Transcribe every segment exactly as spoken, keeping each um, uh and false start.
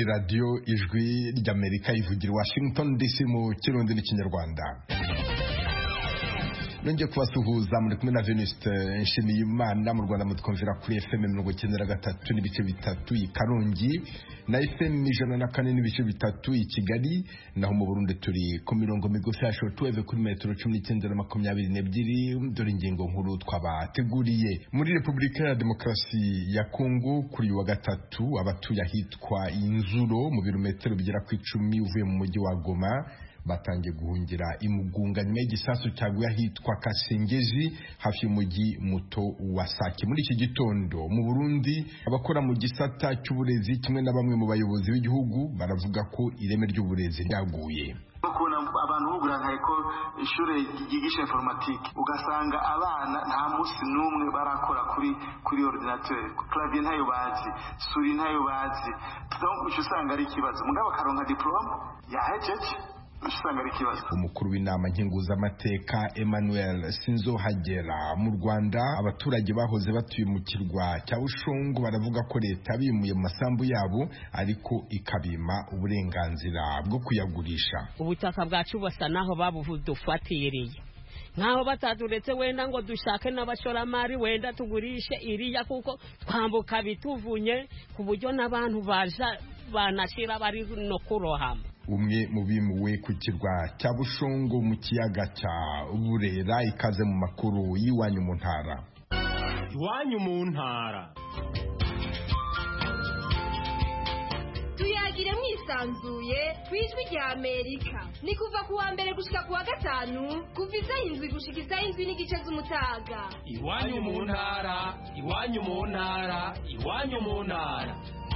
Radio Ijwi ry'Amerika ivugira Washington D C mu Kirundi n'Ikinyarwanda. Nongeye kubasuhuza muri kumwe na Venuste Nshimiyimana mu Rwanda mutwumvira kuri F M mirongo icyenda na gatatu n'ibice bitatu i Karongi na F M ijana na kane n'ibice bitatu i Kigali, naho mu Burundi turi ku mirongo migufi ya shortwave kuri metero cumi n'icyenda na makumyabiri n'ebyiri. Dore ingingo nkuru twabateguriye. Muri Repubulika ya Demokarasi ya Kongo kuri wa gatatu abatuye ahitwa Inzuro mu birometero bigera ku icumi uvuye mu mujyi wa Goma batangiye guhungira imugunga nyuma y'igisasu cyaguye ahitwa Kasengezi hafi y'umujyi muto wa Sake. Muri iki gitondo mu Burundi abakora mu gisata cy'uburezi kimwe na bamwe mu bayobozi b'igihugu baravuga ko ireme ry'uburezi ryaguye. Abantu bugurankaye ko ishure ryigisha informatique ugasanga abana nta musi numwe barakora kuri kuri ordinateur, clavier ntayo bazi, suri ntayo bazi, donc usanga ari kibazo mugabo karonka diplome yahejeje. Umukuru w'inama nkenguzamateka Emmanuel Sinzohagera mu Rwanda abaturage bahoze batuye mu kirwa cya Bushungu baravuga ko leta bimuye mu masambu yabo ariko ikabima uburenganzira bwo kuyagurisha. Ubutaka bwacu basa naho babudufatireye nkaho bataduretse wenda ngo dushake n'abashoramari wenda tugurishe iriya kuko twambuka bituvunye ku buryo n'abantu baja banashira bari no kurohama. Umwe mu bimuwe ku kirwa cya Bushungu mu kiyaga cya Burera, ikaze mu makuru y'iwanyu mu ntara. Iwanyu mu ntara tuyagire mwisanzuye kwijwi rya Amerika. Ni kuva ku wa mbere gushika ku wa gatanu kuva izayindwi gushika izayindwi n'igice z'umutaga. Iwanyu mu ntara, iwanyu mu ntara, iwanyu mu ntara.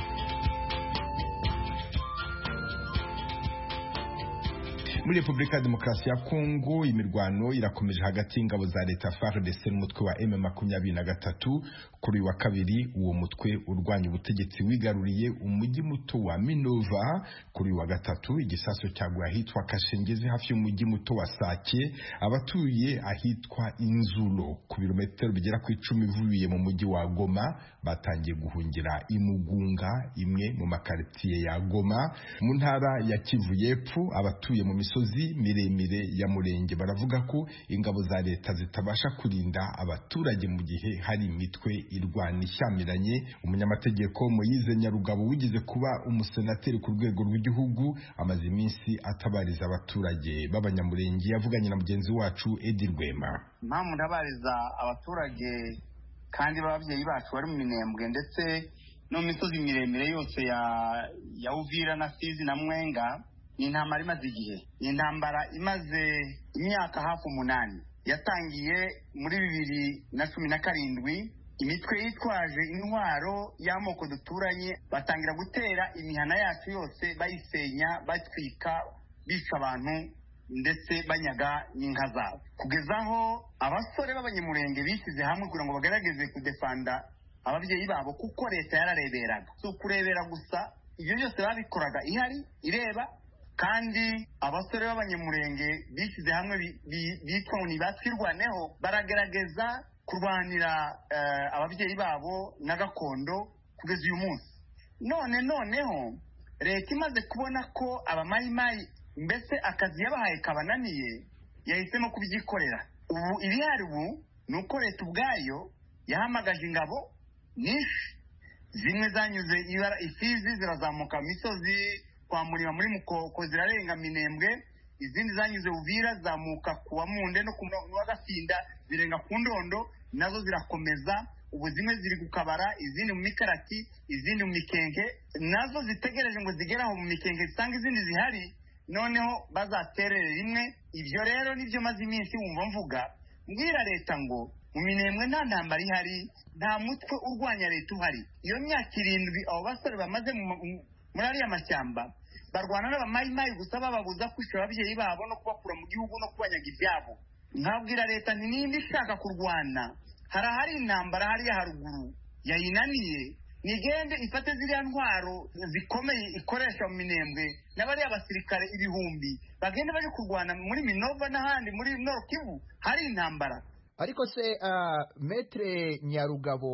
Muri Repubulika ya Demokarasi ya Kongo imirwano irakomeje hagati y'ingabo za leta F A R D C n'umutwe wa M makumyabiri na gatatu. Kuri wa kabiri uwo mutwe urwanya ubutegetsi wigaruriye umujyi muto wa Minova. Kuri wa gatatu igisaso cyaguye ahitwa Kashengezi hafi y'umujyi muto wa Sake. Abatuye ahitwa Inzulo ku birometero bigera ku icumi uvuye mu mujyi wa Goma batangiye guhungira imugunga, imwe mu makaritiye ya Goma mu ntara ya Kivu y'Epfo. Abatuye mu misozi miremire ya Murenge baravuga ko ingabo za leta zitabasha kurinda abaturage mu gihe hari imitwe irwana ishyamiranye. Umunyamategeko Moyize Nyarugabo wigize kuba umusenateri ku rwego rw'igihugu amaze iminsi atabariza abaturage b'abanyamurenge yavuganye na mugenzi wacu Edi Rwema. Mpamvu ndabariza abaturage kandi babyeyi bacu bari mu Minembwe ndetse no misozi miremire yose ya ya Uvira na Fizi na Mwenga. Ni intambara imaze igihe, ni intambara imaze imyaka hafi umunani. Yatangiye muri bibiri na cumi na karindwi. Imitwe yitwaje intwaro y'amoko duturanye batangira gutera imihana yacu yose bayisenya, batwika, bica abantu ndetse banyaga n'inka zabo, kugezaho abasore b'abanyamurenge bishyize hamwe kugira ngo bagerageze kudefanda ababyeyi babo kuko leta yarareberaga. Si ukurebera gusa, ibyo byose babikoraga ihari ireba, kandi abasore b'abanyamurenge bishyize hamwe bitwa ngo nibatwirwaneho baragerageza kurwanira uh, ababyeyi babo na gakondo kugeza uyu munsi. None noneho leta imaze kubona ko abamayimayi mbese akazi yabahaye kabananiye yahisemo kubyikorera. Ubu ibihari ubu ni uko leta ubwayo yahamagaje ingabo nyinshi, zimwe zanyuze ibara Ifizi zirazamuka misozi kwa Murima muri Mukoko zirarenga Minembwe, izindi zanyuze Uvira zamuka kuwa Munde no kuwa Gafinda zirenga ku Ndondo, nazo zirakomeza. Ubu zimwe ziri gukabara, izindi mu Mikarati, izindi mu Mikenke, nazo zitegereje ngo zigeraho mu Mikenke zisanga izindi zihari noneho bazaterere rimwe. Ibyo rero nibyo maze iminsi wumva mvuga mbwira leta ngo mu Minembwe nta ntambara ihari, nta mutwe urwanya leta uhari. Iyo myaka irindwi abo basore bamaze muri ariya mashyamba barwana n'abamayimayi gusa bababuza kwishyura ababyeyi babo no kubakura mu gihugu no kubanyaga ibyabo. Nkabwira leta nti nimba ishaka kurwana, hari ahari intambara hariya haruguru yayinaniye, nigende ifate ziriya ntwaro zikomeye ikoresha mu Minembwe n'abari abasirikare ibihumbi bagende baje kurwana muri Minova n'ahandi muri Nord Kivu hari intambara. Ariko se uh, Maître Nyarugabo,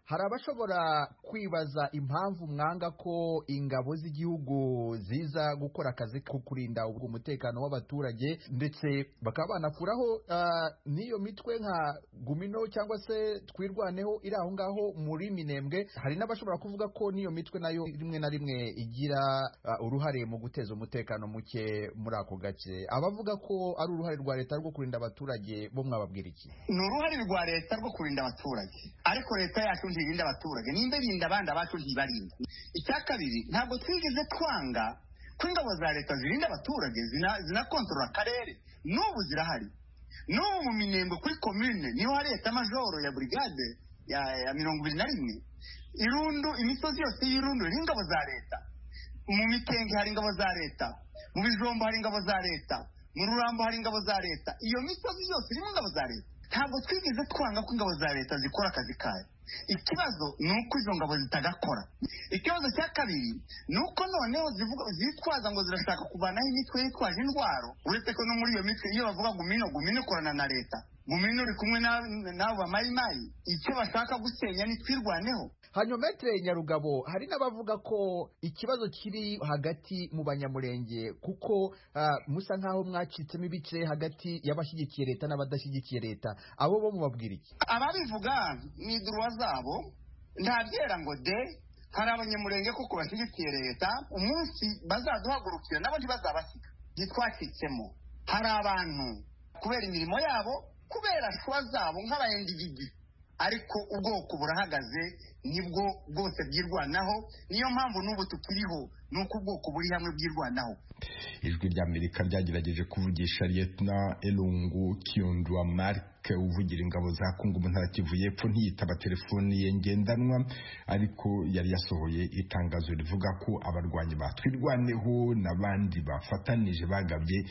hari abashobora kwibaza impamvu mwanga ko ingabo z'igihugu ziza gukora akazi ko kurinda umutekano w'abaturage ndetse bakaba banakuraho uh, n'iyo mitwe nka Gumino cyangwa se Twirwaneho iri aho ngaho muri Minembwe. Hari n'abashobora kuvuga ko n'iyo mitwe nayo rimwe na rimwe igira uh, uruhare mu guteza umutekano muke muri ako gace. Abavuga ko ari uruhare rwa leta rwo kurinda abaturage bo mwababwira iki? Ni uruhare rwa leta rwo kurinda abaturage, ariko leta yacu ntirinda abaturage, nimba irinda abandi abacu ntibarinda. Icya kabiri, ntabwo twigeze twanga ko ingabo za leta zirinda abaturage, zinakontorora zina akarere. N'ubu zirahari. N'ubu mu Minembwe kuri commune niho hari leta majoro ya brigade ya, ya mirongo ibiri na rimwe. Irundu, imisozi yose y'Irundu hari ingabo za leta. Mu Mikenge hari ingabo za leta. Mu Bijombo hari ingabo za leta. Mu Rurambo hari ingabo za leta. Iyo misozi yose irimo ingabo za leta. Ntabwo twigeze twanga ko ingabo za leta zikora akazi kayo. Ikibazo ni uko izo ngabo zitagakora. Ikibazo cya kabiri ni uko noneho zitwaza ngo zirashaka kuvanaho imitwe yitwaje indwaro, uretse ko no muri iyo mitwe iyo bavuga Gumino, Gumino ikorana na leta, Gumino uri kumwe n'abo bamayimayi, icyo bashaka gusenya ni Twirwaneho. Hanyuma Metre Nyarugabo, hari n'abavuga ko ikibazo kiri hagati mu Banyamurenge kuko uh, musa nkaho mwacitsemo ibice hagati y'abashyigikiye leta n'abadashyigikiye leta. Abo bo mubabwira iki? Ababivuga ni duruwa zabo, ntabyera ngo de hari Abanyamurenge kuko bashyigikiye leta, umunsi bazaduhagurukira nabo ntibazabasiga. Gitwacitsemo hari abantu kubera imirimo yabo, kubera shwa zabo nk'abayendigigi, ariko ubwoko burahagaze, nibwo bwose bwirwanaho. Niyo mpamvu n'ubu tukiriho, nuko ubwoko buri hamwe bwirwanaho. Ijwi ry'Amerika ryagerageje kuvugisha Lieutenant Elungu Kyundwa Mark uvugira ingabo za Kongo mu ntara Kivu y'Epfo ntiyitaba telefoni ye ngendanwa, ariko yari yasohoye itangazo rivuga ko abarwanyi batwirwaneho n'abandi bafatanije bagabye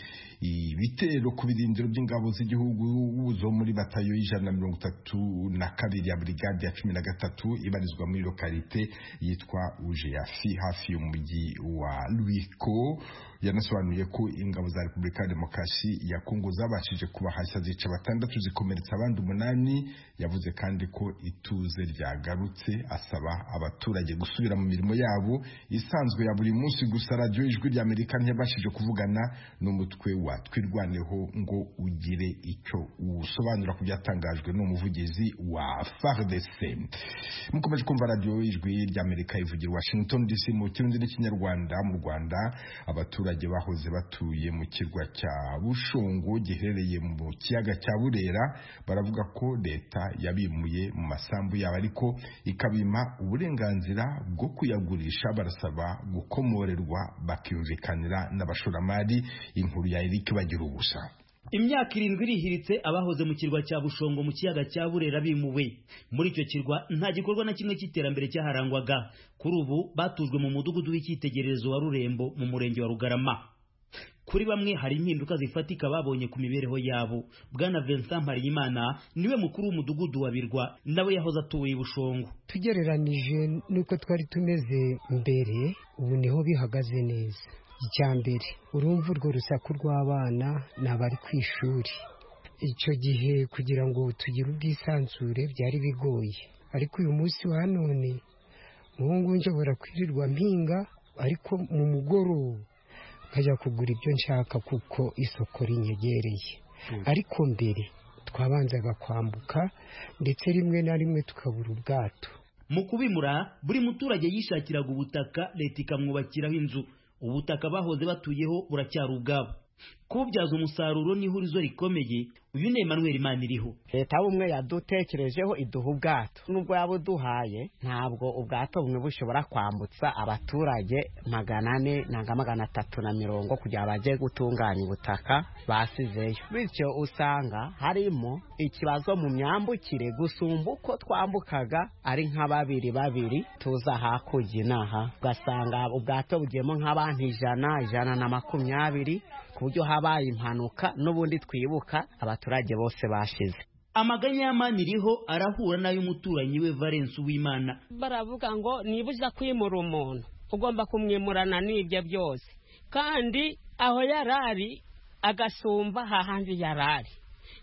ibitero ku birindiro by'ingabo z'igihugu zo muri batayo y'ijana na mirongo itatu na kabiri ya brigade ya cumi na gatatu ibarizwa muri lokalite yitwa Ujeafi hafi y'umujyi wa Luiko. Yanasobanuye ko ingabo za Repubulika ya Demokarasi ya Kongo zabashije kubahashya zica batandatu zikomeretsa abandi umunani. Yavuze kandi ko ituze ryagarutse, asaba abaturage gusubira mu mirimo yabo isanzwe ya buri munsi. Gusa radio Ijwi ry'Amerika ntiyabashije kuvugana n'umutwe wa Twirwaneho ngo ugire icyo usobanura ku byatangajwe n'umuvugizi wa F A R D C. Mukomeje kumva radio Ijwi ry'Amerika ivugira Washington D C mu kirundi n'ikinyarwanda. Mu Rwanda abaturage bahoze batuye mu kirwa cya Bushongo giherereye mu kiyaga cya Burera baravuga ko leta yabimuye mu masambu yabo, ariko ikabima uburenganzira bwo kuyagurisha. Barasaba gukomorerwa bakiyumvikanira n'abashoramari. Inkuru ya Eric bagira ubusa. Imyaka irindwi irihiritse abahoze mu kirwa cya Bushongo mu kiyaga cya Burera bimuwe. Muri icyo kirwa nta gikorwa na kimwe cy'iterambere cyaharangwaga. Kuri ubu batujwe mu mudugudu w'icyitegererezo wa Rurembo mu murenge wa Rugarama. Kuri bamwe hari impinduka zifatika babonye ku mibereho yabo. Bwana Vincent Mparimana niwe mukuru w'umudugudu wa Birwa, nawe yahoze atuye Bushongo. Tugereranije nuko twari tumeze mbere, ubu niho bihagaze neza. Icyambere urumva urwo rusaku rw'abana n'abari ku ishuri. Icyo gihe kugira ngo tugire ubwisanzure byari bigoye, ariko uyu munsi wa none muhungu nshobora kwirirwa mpinga, ariko mu mugoroba nkajya kugura ibyo nshaka kuko isoko rinyegereye. Ariko mbere twabanzaga kwambuka ndetse rimwe na rimwe tukabura ubwato. Mu kubimura buri muturage yishakiraga ubutaka, leta ikamwubakiraho inzu. Ubutaka bahoze batuyeho buracyari ubwabo. Kubyaza umusaruro ni ihurizo rikomeye. Uyu ni Emmanuel Maniriho. Leta bumwe yadutekerejeho iduha ubwato, nubwo yabuduhaye ntabwo ubwato bumwe bushobora kwambutsa abaturage magana ane nanga magana atatu na mirongo kugira baje gutunganya ubutaka basizeyo. Bityo usanga harimo ikibazo mu myambukire gusumba uko twambukaga ari nka babiri babiri tuza hakurya inaha, ugasanga ubwato bugiyemo nk'abantu ijana ijana na makumyabiri ku buryo habaye impanuka n'ubundi twibuka abaturage bose bashize. Amaganya y'Amaniriho arahura nayo umuturanyi we Valence Uwimana. Baravuga ngo niba uza kwimura umuntu ugomba kumwimurana n'ibyo byose, kandi aho yarari agasumba hahandi yarari.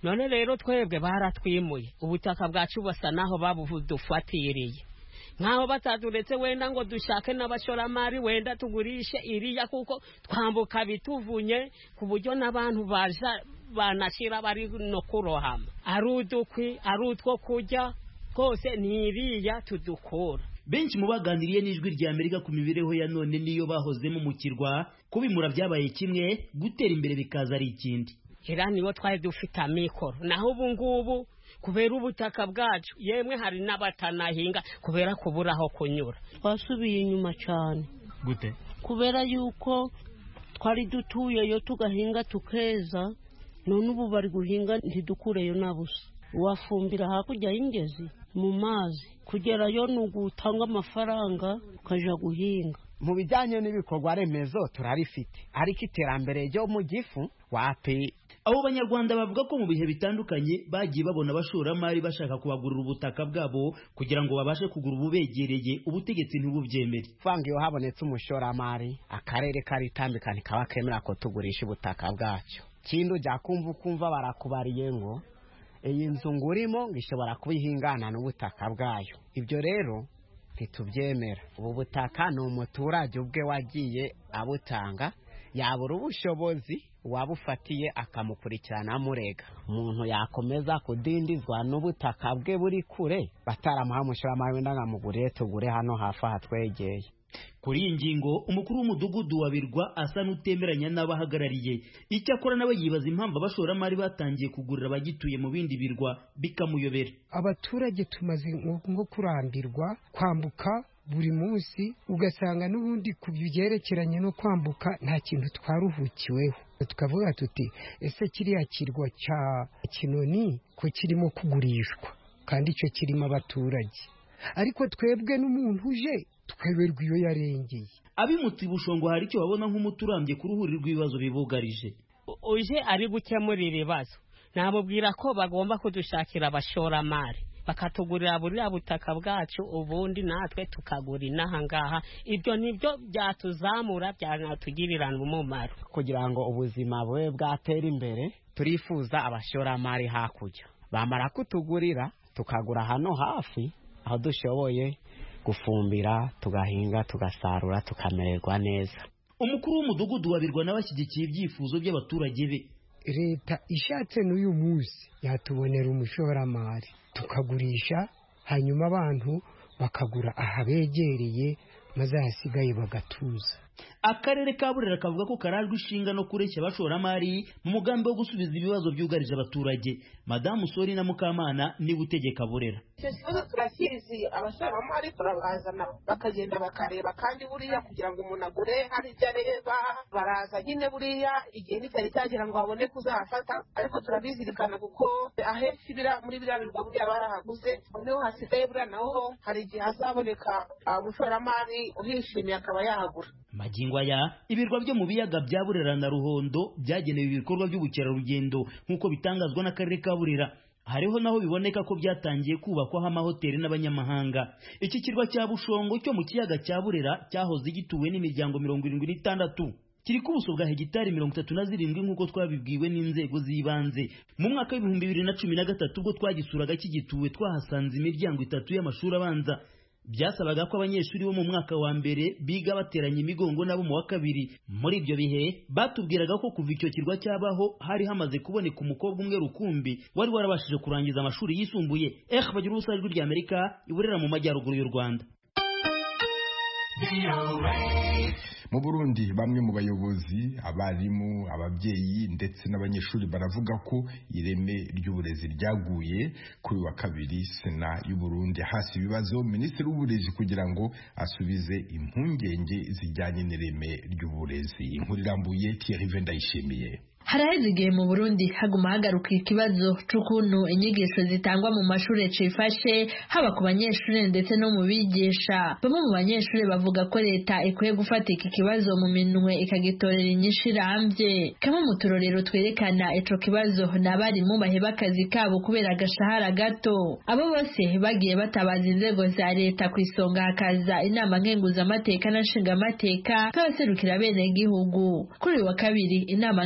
none rero twebwe baratwimuye ubutaka bwacu basa naho babudufatiriye nkaho bataduretse wenda ngo dushake n'abashoramari wenda tugurishe iriya kuko twambuka bituvunye ku buryo n'abantu baja banashira bari no kurohama ari udukwi ari utwo kurya twose ni iriya tudukura. Benshi mu baganiriye n'ijwi rya Amerika ku mibereho ya none niyo bahozemo mu kirwa kubimura byabaye kimwe gutera imbere bikaza ari ikindi. Era niwo twari dufite amikoro naho ubu ngubu kubera ubutaka bwacu yemwe hari n'abatanahinga kubera kubura aho kunyura. Twasubiye inyuma cyane. Gute? Kubera yuko twari dutuyeyo tugahinga tukeza none ubu bari guhinga ntidukureyo nabusa. Wafumbira hakurya y'ingezi mu mazi kugerayo n'ugutanga amafaranga ukaja guhinga. Mu bijyanye n'ibikorwa remezo turarifite ariko iterambere ryo mu gifu wapi. Abo banyarwanda bavuga ko mu bihe bitandukanye bagiye babona abashoramari bashaka kubagurira ubutaka bwabo kugira ngo babashe kugura ububegereye ubutegetsi ntibubyemere. Fanga iyo habonetse umushoramari akarere karitambikana kaba kemera ko tugurisha ubutaka bwacu. Kindu jya kumva ukumva barakubariye ngo iyi nzu ngurimo ngishobora kubihingana n'ubutaka bwayo. Ibyo rero ntitubyemera. Ubu butaka ni umuturage ubwe wagiye abutanga yabura ubushobozi wabufatiye akamukurikirana amurega. Umuntu yakomeza kudindizwa n'ubutaka bwe buri kure bataramuha umushoramari wenda ngamuguriye tugure hano hafi hatwegeye. Kuri iyi ngingo umukuru w'umudugudu wa Birwa asa n'utemeranya n'abahagarariye. Icyakora nawe yibaza impamvu abashoramari batangiye kugurira abagituye mu bindi birwa bikamuyobera. Abaturage tumaze nko kurambirwa kwambuka buri munsi ugasanga n'ubundi ku byerekeranye no kwambuka nta kintu twaruhukiweho. Tukavuga tuti ese kiriya kirwa cya Kinoni ko kirimo kugurishwa kandi icyo kirimo abaturage ariko twebwe n'umuntu uje tweberwa iyo yarengeye. Abimutse Bushongo hari icyo babona nk'umuturambye kuruhurira rw'ibibazo bibugarije. Uje ari gukemura ibibazo namubwira ko bagomba kudushakira abashoramari bakatugurira buriya butaka bwacu ubundi natwe tukagura inaha ngaha. Ibyo nibyo byatuzamura byanatugirira umumaro kugira ngo ubuzima bwe bwatera imbere. Turifuza abashoramari hakurya bamara kutugurira tukagura hano hafi aho dushoboye gufumbira tugahinga tugasarura tukamererwa neza. Umukuru w'umudugudu wa Birwa n'abashyigikiye ibyifuzo by'abaturage be. Leta ishatse n'uyu munsi yatubonera umushoramari tukagurisha hanyuma abantu bakagura ahabegereye maze hasigaye bagatuza. Akarere ka Burera kavuga ko karajwe ishinga no kureshya abashoramari mu mugambi wo gusubiza ibibazo byugarije abaturage. Madamu Sori na Mukamana ni butegeka Burera. Turakizi abashoramari turabazana bakagenda bakareba kandi buriya kugira ngo umuntu agure hari ibyo areba baraza nyine buriya igihe nitari cyagira ngo babone kuzahafata ariko turabizirikana kuko ahenshi bira muri biriya birwa buriya barahaguze noneho hasigaye buriya naho hari igihe hazaboneka umushoramari uhishimiye akaba yahagura. Magingo aya ibirwa byo mu biyaga bya Burera na Ruhondo byagenewe ibikorwa by'ubukerarugendo nk'uko bitangazwa n'akarere ka Burera. Hariho naho biboneka ko byatangiye kubakwaho amahoteli n'abanyamahanga. Iki kirwa cya Bushongo cyo mu kiyaga cya Burera cyahoze gituwe n'imiryango mirongo irindwi n'itandatu. Kiri ku buso bwa hegitari mirongo itatu na zirindwi nk'uko twabibwiwe n'inzego z'ibanze. Mu mwaka w'ibihumbi bibiri na cumi na gatatu ubwo twagisuraga kigituwe twahasanze imiryango itatu y'amashuri abanza. Byasabaga ko abanyeshuri bo mu mwaka wa mbere biga bateranye imigongo nabo mu wa kabiri. Muri ibyo bihe batubwiraga ko kuva icyo kirwa cyabaho hari hamaze kuboneka umukobwa umwe rukumbi wari warabashije kurangiza amashuri yisumbuye. Eh bagira ubusajwi rya Amerika iburera mu majyaruguru y'u Rwanda. Mu Burundi bamwe mu bayobozi abarimu ababyeyi ndetse n'abanyeshuri baravuga ko ireme ry'uburezi ryaguye kuri wa kabiri. Sena y'u Burundi hasi ibibazo Minisitiri w'Uburezi kugira ngo asubize impungenge zijyanye n'ireme ry'uburezi. Inkuru irambuye Thierry Vendayishimiye. Haraheze igihe mu Burundi haguma hagaruka ikibazo c'ukuntu inyigisho zitangwa mu mashuri cifashe haba ku banyeshuri ndetse no mu bigisha. Bamwe mu banyeshuri bavuga ko leta ikwiye gufata iki kibazo mu minwe ikagitorera inyishu irambye. Kamwe mu turorero twerekana ico kibazo n'abarimu baheba akazi kabo kubera agashahara gato. Abo bose bagiye batabaza inzego za leta ku isonga hakaza inama nkenguzamateka na nshingamateka nk'abaserukira bene gihugu. Kuri wa kabiri inama nkenguzamateka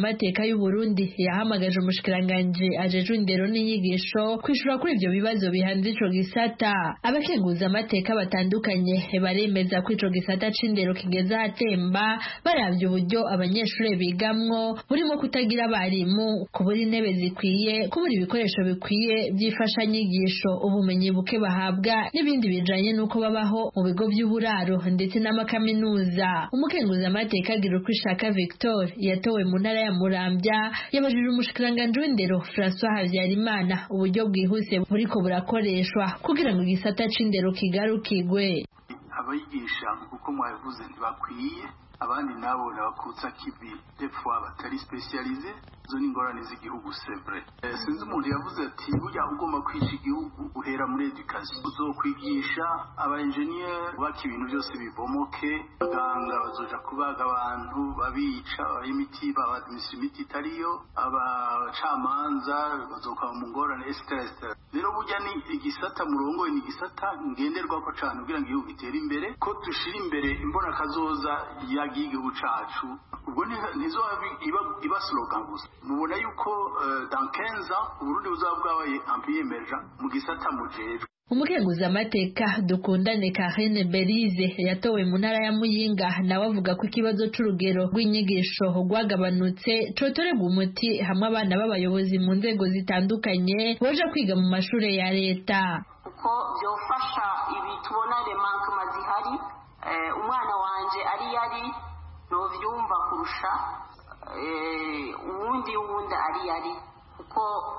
amateka y'u Burundi yahamagaje umushikiranganje ajejwe indero n'inyigisho kwishura kuri ivyo bibazo bihanze ico gisata. Abakenguza amateka batandukanye baremeza ko ico gisata c'indero kigeze ahatemba baravye uburyo abanyeshuri bigamwo burimo kutagira abarimu, kubura intebe zikwiye, kubura ibikoresho bikwiye byifasha nyigisho, ubumenyi buke bahabwa n'ibindi bijanye nuko babaho mu bigo by'uburaro ndetse n'amakaminuza. Umukenguza amateka agira uko ishaka Victor yatowe mu ntara ya Muramvya yabajije umushikiranganje w'indero François Havyarimana uburyo bwihuse buriko burakoreshwa kugira ngo igisata c'indero kigarukigwe. Abayigisha uko mwabivuze ntibakwiye, abandi nabo nabakutsa kibi defwa batari specialize, zo ni ingorane z'igihugu sempre. Eh, sinzi umuntu yavuze ati burya ugomba kwigisha igihugu uhera muri education, uzokwigisha aba engineer baka ibintu byose bibomoke, abaganga bazoja kubaga abantu babica, imiti babadimisa imiti itariyo, abacamanza bazoka mu ngorane etc. Rero burya ni igisata murongo, ni igisata ngenderwako cyane kugira ngo igihugu gitere imbere, ko dushira imbere imbona kazoza yagigihugu cacu. Ubwo nizo iba iba slogan gusa. Mubona yuko uh, dans quinze ans Burundi buzaba bwabaye ampiye emerja mu gisata mujejwe. Umukenguza amateka Dukundane Karine Berize yatowe mu ntara ya Muyinga nawe avuga ko ikibazo c'urugero rw'inyigisho rwagabanutse cotorerwa umuti hamwe abana b'abayobozi mu nzego zitandukanye boja kwiga mu mashure ya leta. Uko byofasha ibi tubona remanka zihari, eh, umwana wanje ari yari no vyumva kurusha eh uwundi wundi ari yari, uko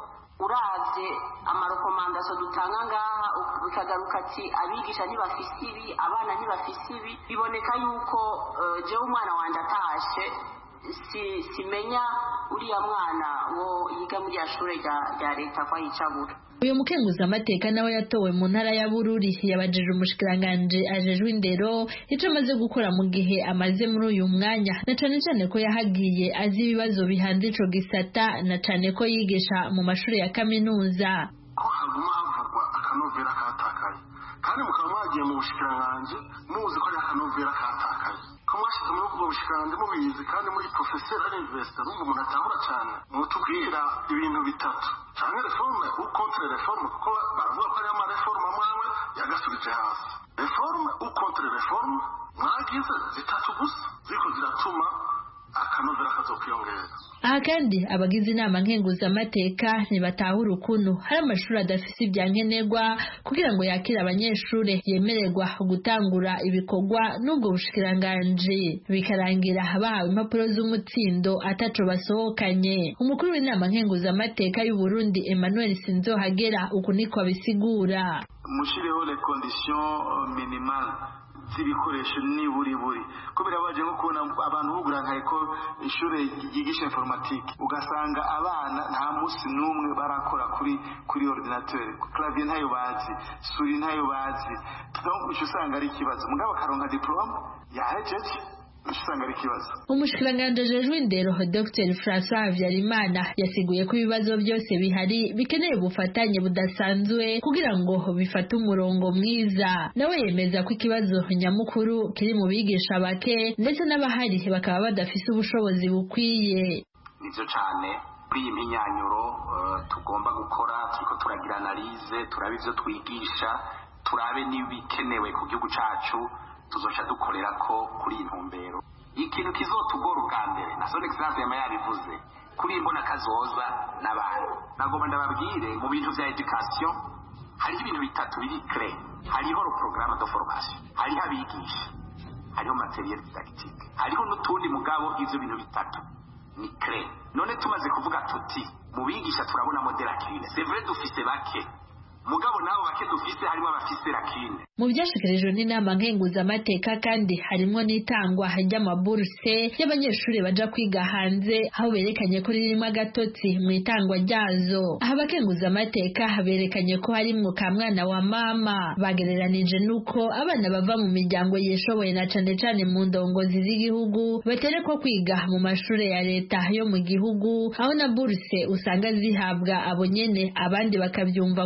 uravye amarekomandasyo dutanga ngaha bikagaruka ati abigisha ntibafise ibi, abana ntibafise ibi, biboneka yuko uh, je umwana wanje atashe si simenya uriya mwana wo yiga muri ashure rya leta kwa yicabura. Uyu mukenguza amateka nawe yatowe mu ntara ya Bururi yabajije umushikiranganje ajejwe indero ico amaze gukora mu gihe amaze muri uyu mwanya, na cane cane ko yahagiye azi ibibazo bihanze ico gisata, na cane ko yigisha mu mashuri ya kaminuza. Ko haguma havugwa akanovera katakaye, kandi mukaba mwagiye mu bushikiranganje muzi ko ari akanovera katakaye, ko mwashize muri ubwo bushikiranganje mubizi, kandi muri professeur ari investor n'umuntu umuntu atahura cyane. Mutubwira ibintu bitatu cyane reforme ou contre reforme, kuko baravuga ko ari ama reforme amwe yagasubije hasi. Reforme ou contre reforme mwagize zitatu gusa ziko ziratuma akanovera kazokwiyongera. Aha kandi abagize inama nkenguza amateka ntibatahura ukuntu hari amashuri adafise ibyankenerwa kugira ngo yakire abanyeshuri yemererwa gutangura ibikorwa n'ubwo bushikiranganje, bikarangira bahawe impapuro z'umutsindo ataco basohokanye. Umukuru w'inama nkenguza amateka y'u Burundi Emmanuel Sinzohagera uku niko abisigura. Mushireho les conditions minimales z'ibikoresho ni buri buri, ko birabaje nko kubona abantu bugurankaye ko ishure ryigisha informatique ugasanga abana nta musi numwe barakora kuri kuri ordinateur, clavier ntayo bazi, suri ntayo bazi, donc usanga ari kibazo. Mugabo karonka diplome yahejeje usanga ari kibazo. Umushikiranganje ajejwe indero Dr François Havyarimana yasiguye ko ibibazo byose bihari bikeneye ubufatanye budasanzwe kugira ngo bifate umurongo mwiza. Nawe yemeza ko ikibazo nyamukuru kiri mu bigisha bake ndetse n'abahari bakaba badafise ubushobozi bukwiye. Nivyo cyane kuri iyi minyanyuro uh, tugomba gukora, turiko turagira analyse, turabe ivyo twigisha, turabe n'ibikenewe ku gihugu cacu, tuzoca dukorera ko kuri intumbero. Ikintu kizotugora ubwa mbere na son excellence yama yabivuze kuri imbona kazoza n'abantu. Nagomba ndababwire mu bintu vya education hari ibintu bitatu biri clé. Hariho le programme de formation, hariho abigisha, hariho materiel didactique, hariho n'utundi mugabo. Ivyo bintu bitatu ni clé. None tumaze kuvuga tuti mu bigisha turabona moderakine, c'est vrai dufise bake, mugabo nabo bake dufise harimo abafise rakine. Mu byashikirijwe n'inama nkenguza amateka kandi harimo n'itangwa ry'amaburse y'abanyeshuri baja kwiga hanze, aho berekanye ko ririmo agatotsi mu itangwa ryazo. Aha abakenguza amateka berekanye ko harimo ka mwana wa mama, bagereranije nuko abana bava mu miryango yeshoboye na cane cane mu ndongozi z'igihugu baterekwa kwiga mu mashure ya leta yo mu gihugu, aho na burse usanga zihabwa abo nyene, abandi bakavyumva ku matwi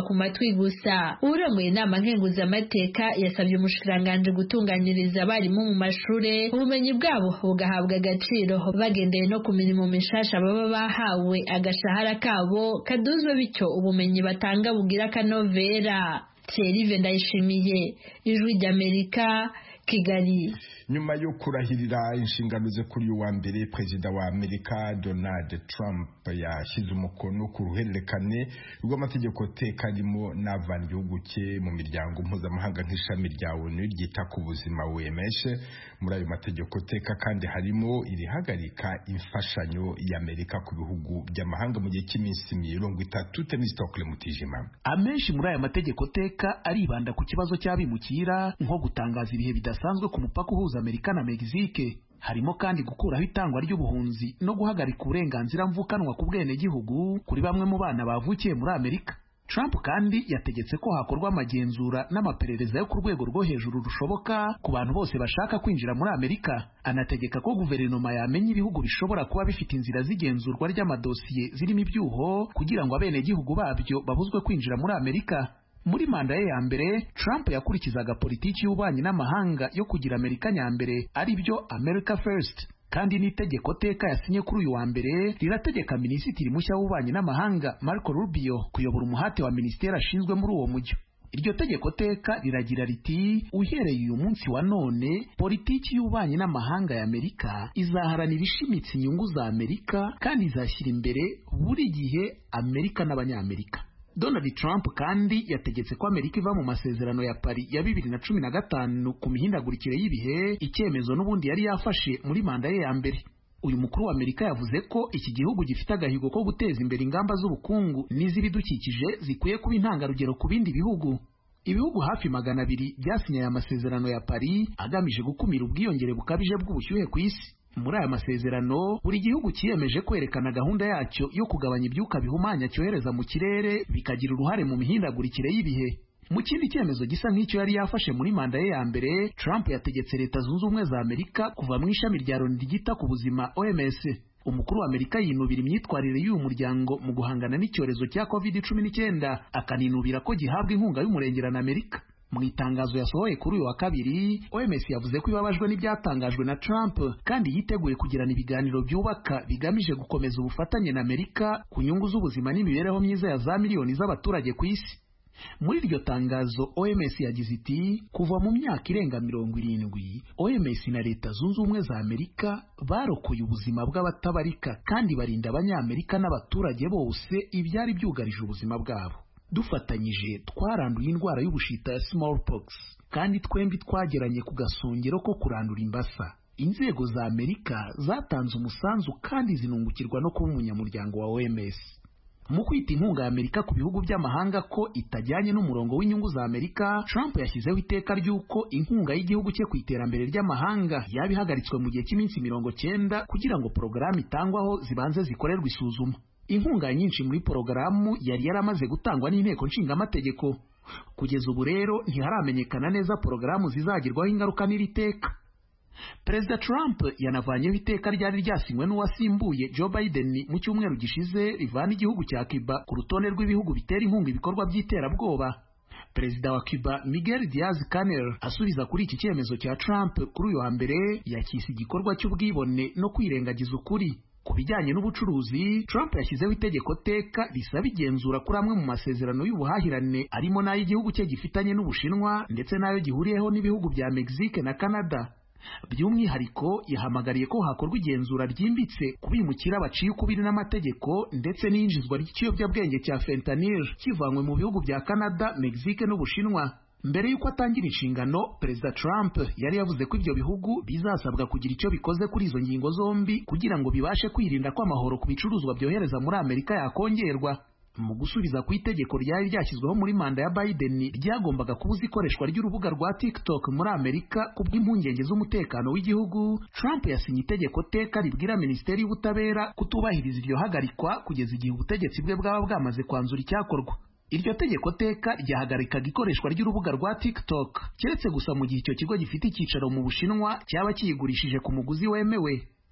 ukuri gusa. Urongoye inama nkenguzamateka yasabye umushikiranganji gutunganyiriza abarimu mu mashure ubumenyi bwabo bugahabwa agaciro bagendeye no ku mirimo mishasha baba bahawe agashahara kabo kaduzwe, bityo ubumenyi batanga bugira akanovera. Thierry Ndayishimiye, Ijwi ry'Amerika, Kigali. Nyuma yo kurahirira inshingano ze kuri uwa mbere, Perezida wa Amerika Donald Trump yashyize umukono ku ruhererekane rw'amategeko teka arimo n'avana igihugu cye mu miryango mpuzamahanga nk'ishami rya ONU ryita ku buzima O M S. Muri ayo mategeko teka kandi harimo irihagarika imfashanyo y'Amerika ku bihugu by'amahanga mu gihe cy'iminsi mirongo itatu. Temistokle Mutijima. Amenshi muri aya mategeko teka aribanda ku kibazo cy'abimukira, nko gutangaza ibihe bidasanzwe ku mupaka uhuza Amerika na Mexique. Harimo kandi gukuraho itangwa ry'ubuhunzi no guhagarika uburenganzira mvukanwa ku bwenegihugu kuri bamwe mu bana bavukiye muri Amerika. Trump kandi yategetse ko hakorwa amagenzura n'amaperereza yo ku rwego rwo hejuru rushoboka ku bantu bose bashaka kwinjira muri Amerika. Anategeka ko guverinoma yamenya ibihugu bishobora kuba bifite inzira z'igenzurwa ry'amadosiye zirimo ibyuho kugira ngo abenegihugu babyo babuzwe kwinjira muri Amerika. Muri manda ye ya mbere, Trump yakurikizaga politiki y'ububanyi n'amahanga yo kugira Amerika nyambere, ari byo America First. Kandi n'itegeko teka yasinye kuri uyu wa mbere rirategeka minisitiri mushya w'ububanyi n'amahanga Marco Rubio kuyobora umuhate wa ministeri ashinzwe muri uwo mujyo. Iryo tegeko teka riragira riti, uhereye uyu munsi wa none politiki y'ububanyi n'amahanga ya Amerika izaharanira ishimitse inyungu za Amerika kandi izashyira imbere buri gihe Amerika n'abanyamerika. Donald Trump kandi yategetse ko Amerika iva mu masezerano ya Paris ya bibiri na cumi na gatanu ku mihindagurikire y'ibihe, icyemezo n'ubundi yari yafashe muri manda ye ya mbere. Uyu mukuru wa Amerika yavuze ko iki gihugu gifite agahigo ko guteza imbere ingamba z'ubukungu n'iz'ibidukikije zikwiye kuba intangarugero ku bindi bihugu. Ibihugu hafi magana abiri byasinye aya masezerano ya Paris agamije gukumira ubwiyongere bukabije bw'ubushyuhe ku isi. Muri aya masezerano buri gihugu kiyemeje kwerekana gahunda yacyo yo kugabanya ibyuka bihumanya cyohereza mu kirere bikagira uruhare mu mihindagurikire y'ibihe. Mu kindi cyemezo gisa nk'icyo yari yafashe muri manda ye ya mbere, Trump yategetse Leta Zunze Ubumwe za Amerika kuva mu ishami rya Loni ryita ku buzima O M S. Umukuru wa Amerika yinubira imyitwarire y'uyu muryango mu guhangana n'icyorezo cya covid cumi n'icyenda, akaninubira ko gihabwa inkunga y'umurengera na Amerika. Mu itangazo yasohoye kuri uyu wa kabiri, O M S yavuze ko ibabajwe n'ibyatangajwe na Trump kandi yiteguye kugirana ibiganiro byubaka bigamije gukomeza ubufatanye na Amerika ku nyungu z'ubuzima n'imibereho myiza ya za miliyoni z'abaturage ku isi. Muri iryo tangazo O M S yagize iti, kuva mu myaka irenga mirongo irindwi O M S na Leta Zunze Ubumwe za Amerika barokoye ubuzima bw'abatabarika kandi barinda abanyamerika n'abaturage bose ibyari byugarije ubuzima bwabo. Dufatanyije twaranduye indwara y'ubushita ya smallpox kandi twembi twageranye ku gasongero ko kurandura imbasa. Inzego za Amerika zatanze umusanzu kandi zinungukirwa no kuba umunyamuryango wa O M S. Mu kwita inkunga ya Amerika ku bihugu by'amahanga ko itajyanye n'umurongo w'inyungu za Amerika, Trump yashyizeho iteka ry'uko inkunga y'igihugu cye ku iterambere ry'amahanga yaba ihagaritswe mu gihe cy'iminsi mirongo cyenda kugira ngo porogaramu itangwaho zibanze zikorerwe isuzuma. Inkunga nyinshi muri porogaramu yari yaramaze gutangwa n'inteko nshingamategeko. Kugeza ubu rero ntiharamenyekana neza porogaramu zizagirwaho ingaruka n'iri teka. Perezida Trump yanavanyeho iteka ryari ryasinywe n'uwasimbuye Joe Biden mu cyumweru gishize rivana igihugu cya Cuba ku rutonde rw'ibihugu bitera inkunga ibikorwa by'iterabwoba. Perezida wa Cuba Miguel Diaz-Canel asubiza kuri iki cyemezo cya Trump kuri uyu wa mbere yakise igikorwa cy'ubwibone no kwirengagiza ukuri. Ku bijyanye n'ubucuruzi, Trump yashyizeho itegeko teka risaba igenzura kuri amwe mu masezerano y'ubuhahirane arimo n'ay'igihugu cye gifitanye n'Ubushinwa ndetse n'ayo gihuriyeho n'ibihugu bya Mexique na Canada. By'umwihariko yahamagariye ko hakorwa igenzura ryimbitse kubimukira baciye ukubiri n'amategeko ndetse n'iyinjizwa ry'ikiyobyabwenge cya fentanyl kivanywe mu bihugu bya Canada, Mexique n'Ubushinwa. Mbere y'uko atangira inshingano, Perezida Trump yari yavuze ko ibyo bihugu bizasabwa kugira icyo bikoze kuri izo ngingo zombi kugira ngo bibashe kwirinda ko amahoro ku bicuruzwa byohereza muri Amerika yakongerwa. Mu gusubiza ku itegeko ryari ryashyizweho muri manda ya Biden ryagombaga kubuza ikoreshwa ry'urubuga rwa TikTok muri Amerika kubw'impungenge z'umutekano w'igihugu, Trump yasinye itegeko teka ribwira Minisiteri y'Ubutabera kutubahiriza iryo hagarikwa kugeza igihe ubutegetsi bwe bwaba bwamaze kwanzura icyakorwa. Iryo tegeko teka ryahagarikaga ikoreshwa ry'urubuga rwa TikTok keretse gusa mu gihe icyo kigo gifite icyicaro mu Bushinwa cyaba kiyigurishije ku muguzi wemewe.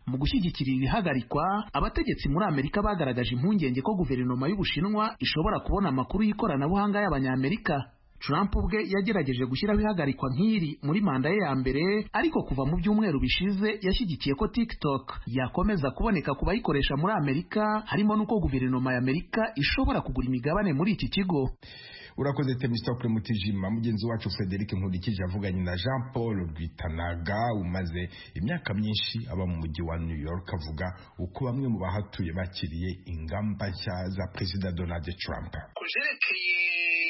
mu gushyigikira iri hagarikwa abategetsi muri Amerika bagaragaje impungenge ko guverinoma y'Ubushinwa ishobora kubona amakuru y'ikoranabuhanga y'Abanyamerika. Trump ubwe yagerageje gushyiraho ihagarikwa nk'iri muri manda ye ya mbere, ariko kuva mu byumweru bishize yashyigikiye ko TikTok yakomeza kuboneka ku bayikoresha muri Amerika, harimo n'uko guverinoma ya Amerika ishobora kugura imigabane muri iki kigo. Urakoze Temistokle Mutijima. Mugenzi wacu Frederic Nkurikije avuganye na Jean Paul Rwitanaga umaze imyaka myinshi aba mu mujyi wa New York, avuga uko bamwe mu bahatuye bakiriye ingamba nshya za Perezida Donald Trump. Kujerekeye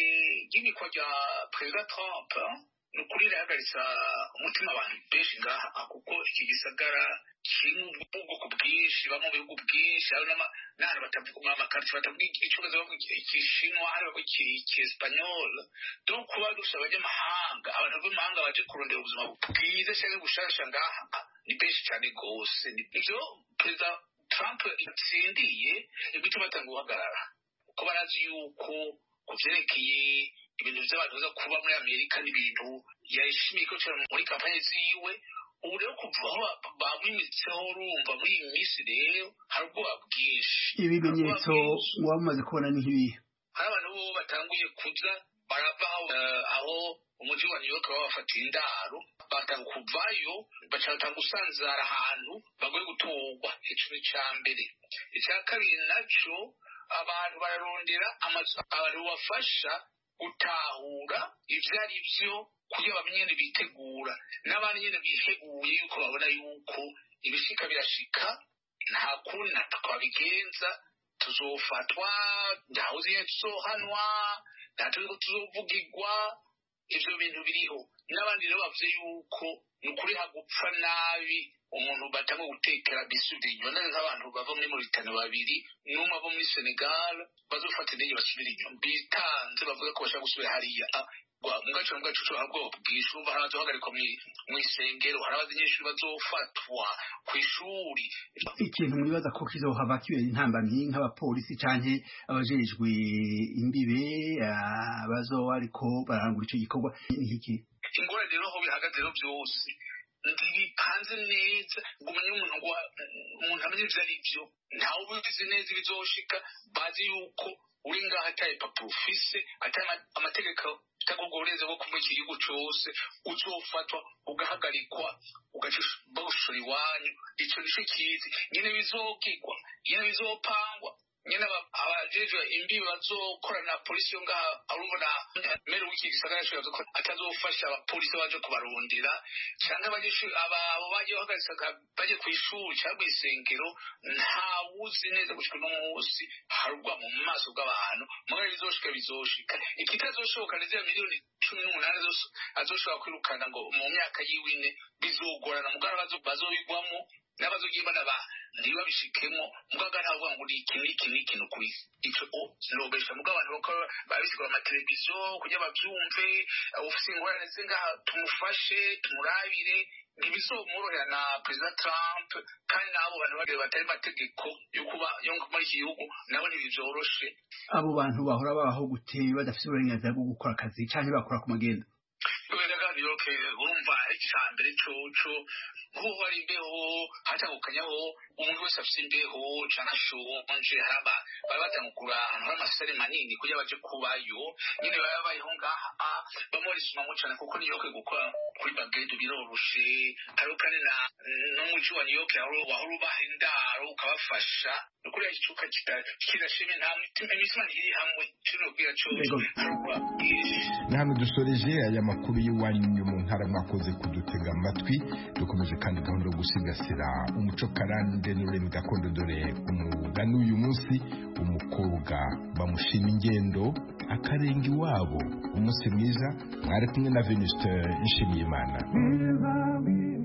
inyikwa rya Perezida Trump ni ukuri rihagaritsa umutima abantu benshi ngaha, kuko iki gisagara kirimo ubwoko bwinshi, bamwe mu bihugu byinshi, hari n'ahantu batavuga amakarita batavuga icyongereza, bavuga igishinwa, hari bavuga icyesipanyol. donc kuba dufite abanyamahanga, abantu b'amahanga baje kurondera ubuzima bwiza cyangwa gushasha ngaha ni benshi cyane rwose. ibyo Perezida Trump yatsindiye bituma batanga guhagarara, kuko barazi yuko ku byerekeye ibintu by'abantu baza kuba muri Amerika n'ibintu yashimiye ko cyane muri kampanye ziwe. ubu rero kuva aho bamwimitseho urumva muri iyi minsi rero hari ubwoba bwinshi. ibimenyetso muba mumaze kubona ni nk'ibihe? hari abantu bo batanguye kuza barava aho umujyi wa New York babafatiye indaro, batanga kuvayo baca batanga gusanzara ahantu bagoye gutorwa. icyo ni icya mbere. icya kabiri nacyo abantu bararondera amazu abantu bafasha gutahura ibyo ari byo kugira bamenye bitegura, n'abandi nyine biteguye yuko babona yuko ibishika birashika, nta kundi twabigenza, tuzofatwa, ntaho nyine tuzohanwa, nta tuzovugirwa. ibyo bintu biriho. n'abandi rero bavuze yuko ni ukuri hagupfa nabi umuntu batanga gutekera bisubira inyuma, neza nk'abantu bava muri Mauritania babiri n'umwe ava muri Senegal bazofata indege basubira inyuma, bitanze bavuga ko bashaka gusubira hariya. mugaciro mugaciro habwo bwishumba harazohagarikwa mu isengero, hari abanyeshuri bazofatwa ku ishuri. ikintu mwibaza ko kizohaba kibe intambamyi nk'abapolisi canke abajejwe imbibe abazo ariko barangura ico gikorwa n'iki? ingorane rero aho bihagaze rero byose ntibipanze neza ngo umenye umuntu ngo umuntu amenye ibyo ari byo, ntawe ubizi neza ibizoshika. bazi yuko uri ngaho ataye papa ufise, ataye amategeko utagogo uburenze bwo kumva iki gihugu cyose, uzofatwa ugahagarikwa ugacushura iwanyu. icyo nicyo kizi nyine bizogigwa, nyine bizopangwa, nyine abajejwe imbibi bazokorana na polisi yo ngaha. urumva mbere w'iki gisagara cyo ko atazofasha abapolisi baje kubarondera, cyangwa abanyeshuri abo bagiye bahagaritse baje ku ishuri cyangwa isengero, nta wuzi neza gushika no munsi harugwa mu maso bw'abantu. mugari bizoshika bizoshika ikitazoshoboka neza miliyoni cumi n'umunani azoshobora kwirukana ngo mu myaka yiwine bizogorana, mugari bazobigwamo n'abazogimba naba niba bishikemo mugaga ntavuga ngo iki niki niki nukuri. icyo nobesha mugabo abantu bakora babisigura ama televiziyo kujya babyumve, ufite ingorane zingaha tumufashe tumurabire, ntibizomworohera na Perezida Trump. kandi n'abo bantu bagire batari mategeko yo kuba yo muri iki gihugu nabo ntibizoroshe. abo bantu bahora babaho gute badafite uburenganzira bwo gukora akazi cyangwa bakora ku magendo? urumva icyambere coco nk'ubu hari imbeho hatangukanyaho umuntu wese afite imbeho cyane ashonje, haraba baba batangukura ahantu hari amasare manini kugira baje kubayo, nyine baba babayeho ngaha bamurisumamo cyane kuko New York gukora kuri bagendo biroroshe. hariho kandi n'umujyi wa New York wahora ubaha indaro ukabafasha, kuri iki cyuka kirashimye, nta imitima ntiri hamwe kino bwira coco. ni hano dusoreje aya makuru y'iwanyu mu ntara, mwakoze kudutega amatwi. dukomeje kandi gahunda yo gusigasira umuco karande n'ururimi gakondo, dore umugani uyu munsi umukobwa bamushima ingendo akarenga iwabo. umunsi mwiza, mwari kumwe na Venuste Nshimiyimana.